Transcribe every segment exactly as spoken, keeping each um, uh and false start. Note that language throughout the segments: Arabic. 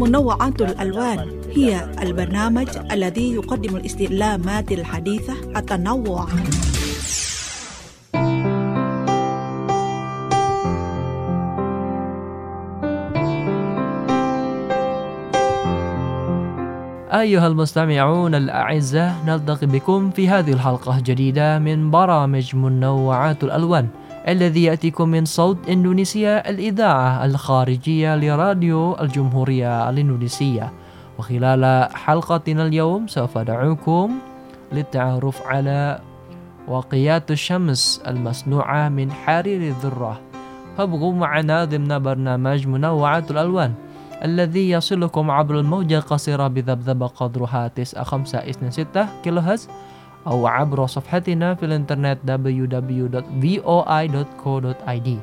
منوعات الألوان هي البرنامج الذي يقدم الاستعلامات الحديثة التنوع. أيها المستمعون الأعزاء، نلتقي بكم في هذه الحلقة الجديدة من برامج منوعات الألوان الذي يأتيكم من صوت إندونيسيا، الإذاعة الخارجية لراديو الجمهورية الإندونيسية. وخلال حلقتنا اليوم سوف ندعوكم للتعرف على واقيات الشمس المصنوعة من حرير الذرة. فابقوا معنا ضمن برنامج منوعات الألوان الذي يصلكم عبر الموجة القصيرة بذبذبة قدرها تسعة خمسة اثنين ستة كيلو هرتز أو عبر صفحتنا في الإنترنت دبليو دبليو دبليو دوت في او اي دوت كو دوت اي دي.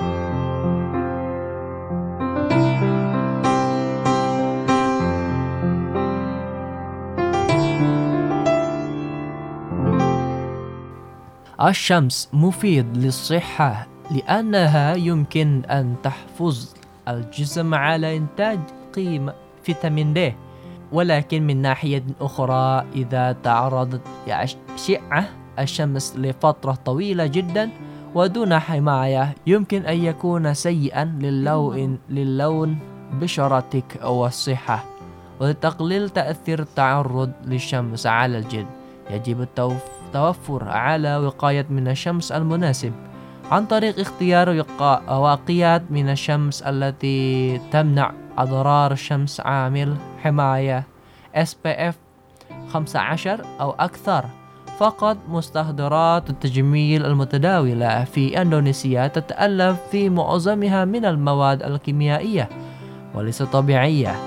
الشمس مفيد للصحة لأنها يمكن أن تحفظ الجسم على إنتاج قيمة فيتامين د، ولكن من ناحية أخرى إذا تعرضت لأشعة الشمس لفترة طويلة جدا ودون حماية يمكن أن يكون سيئا للون للون بشرتك والصحة. ولتقليل تأثير التعرض للشمس على الجلد يجب التوفر على وقاية من الشمس المناسب عن طريق اختيار واقيات من الشمس التي تمنع أضرار الشمس عامل حماية إس بي إف خمسة عشر أو أكثر. فقط مستحضرات التجميل المتداولة في إندونيسيا تتألف في معظمها من المواد الكيميائية وليس طبيعية.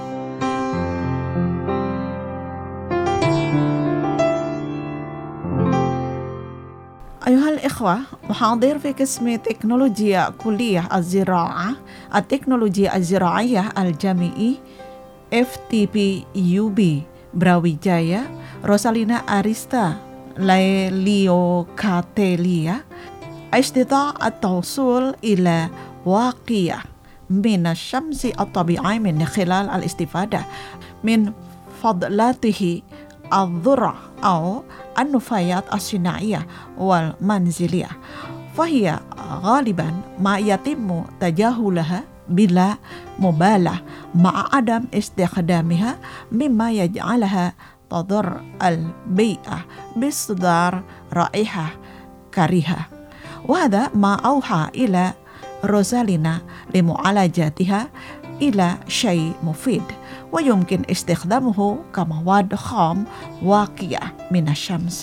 أيها الإخوة، محاضر في قسم تكنولوجيا كلية الزراعة التكنولوجيا الزراعية الجامعي إف تي بي يو بي براويجايا روسالينا أريستا ليوكاتيليا استطاع التوصل إلى واقية من الشمس الطبيعي من خلال الاستفادة من فضلاته الذرة أو النفايات الصناعية والمنزلية، فهي غالبا ما يتم تجاهلها بلا مبالاة مع عدم استخدامها، مما يجعلها تضر البيئة باصدار رائحة كريهة. وهذا ما أوحى إلى روزالينا لمعالجتها إلى شيء مفيد ويمكن استخدامه كمواد خام واقية من الشمس.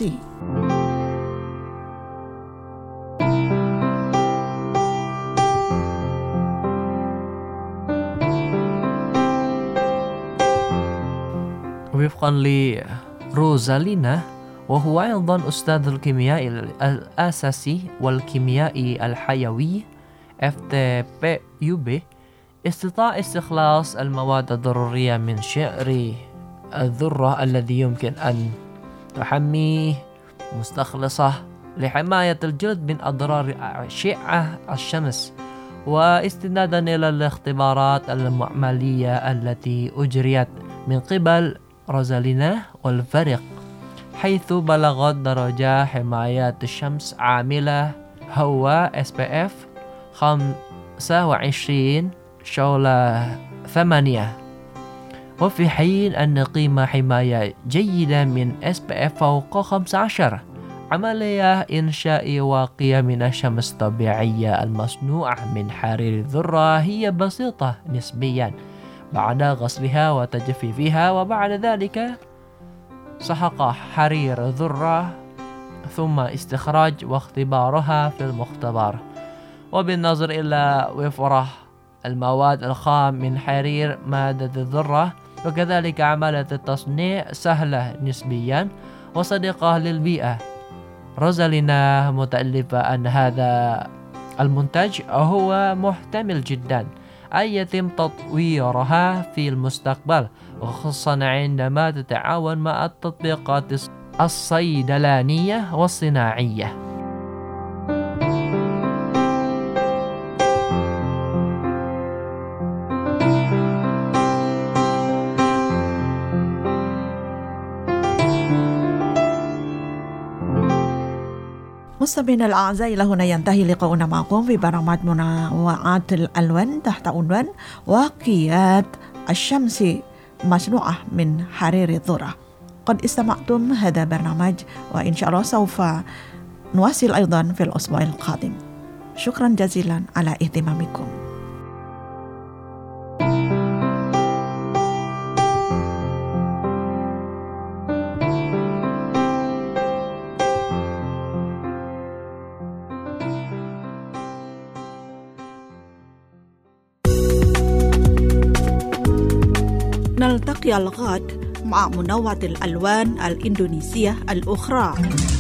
وفقا لروزالينا، وهو أيضا أستاذ الكيمياء الأساسي والكيميائي الحيوي إف تي بي يو بي، استطاع استخلاص المواد الضرورية من شعر الذرة الذي يمكن أن تحميه مستخلصة لحماية الجلد من أضرار أشعة الشمس، واستنادا إلى الاختبارات المعملية التي أجريت من قبل روزالينا والفريق، حيث بلغت درجة حماية الشمس عاملة هو إس بي إف خمسة وعشرين شولة ثمانية، وفي حين أن قيمة حماية جيدة من إس بي إف فوق خمسة عشر. عملية إنشاء واقية من الشمس الطبيعية المصنوعة من حرير الذرة هي بسيطة نسبيا بعد غسلها وتجفيفها، وبعد ذلك سحق حرير الذرة ثم استخراج واختبارها في المختبر. وبالنظر إلى وفرة المواد الخام من حرير مادة الذرة، وكذلك عملية التصنيع سهلة نسبيا وصديقة للبيئة، روزالينا متألفة أن هذا المنتج هو محتمل جدا أن يتم تطويرها في المستقبل، وخصوصا عندما تتعاون مع التطبيقات الصيدلانية والصناعية. مستمعينا الأعزاء، إلى هنا ينتهي لقاؤنا معكم في برنامج منوعات الألوان تحت عنوان واقيات الشمس مصنوعة من حرير الذرة. قد استمعتم هذا برنامج، وإن شاء الله سوف نواصل أيضا في الأسبوع القادم. شكرا جزيلا على اهتمامكم. نلتقي الغد مع منوعات الألوان الإندونيسية الأخرى.